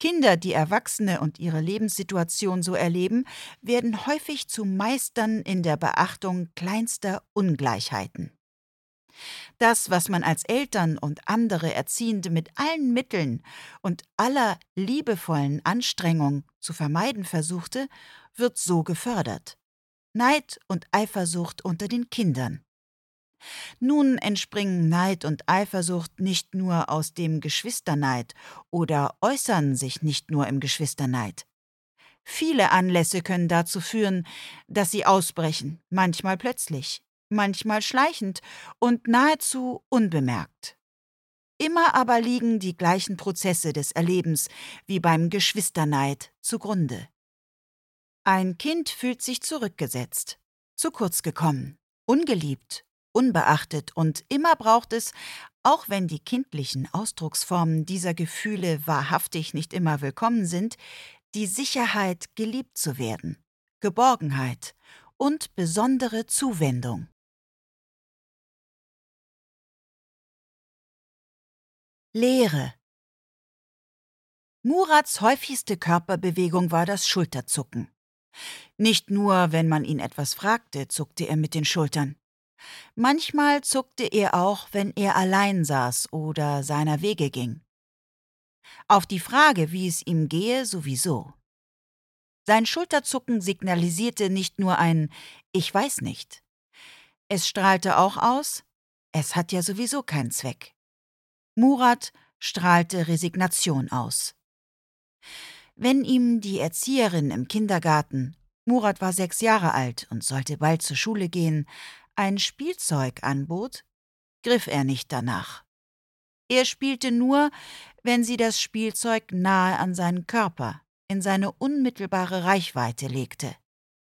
Kinder, die Erwachsene und ihre Lebenssituation so erleben, werden häufig zu Meistern in der Beachtung kleinster Ungleichheiten. Das, was man als Eltern und andere Erziehende mit allen Mitteln und aller liebevollen Anstrengung zu vermeiden versuchte, wird so gefördert. Neid und Eifersucht unter den Kindern. Nun entspringen Neid und Eifersucht nicht nur aus dem Geschwisterneid oder äußern sich nicht nur im Geschwisterneid. Viele Anlässe können dazu führen, dass sie ausbrechen, manchmal plötzlich, manchmal schleichend und nahezu unbemerkt. Immer aber liegen die gleichen Prozesse des Erlebens wie beim Geschwisterneid zugrunde. Ein Kind fühlt sich zurückgesetzt, zu kurz gekommen, ungeliebt, unbeachtet und immer braucht es, auch wenn die kindlichen Ausdrucksformen dieser Gefühle wahrhaftig nicht immer willkommen sind, die Sicherheit, geliebt zu werden, Geborgenheit und besondere Zuwendung. Leere. Murats häufigste Körperbewegung war das Schulterzucken. Nicht nur, wenn man ihn etwas fragte, zuckte er mit den Schultern. Manchmal zuckte er auch, wenn er allein saß oder seiner Wege ging. Auf die Frage, wie es ihm gehe, sowieso. Sein Schulterzucken signalisierte nicht nur ein „Ich weiß nicht". Es strahlte auch aus: Es hat ja sowieso keinen Zweck. Murat strahlte Resignation aus. Wenn ihm die Erzieherin im Kindergarten, Murat war 6 Jahre alt und sollte bald zur Schule gehen, ein Spielzeug anbot, griff er nicht danach. Er spielte nur, wenn sie das Spielzeug nahe an seinen Körper, in seine unmittelbare Reichweite legte.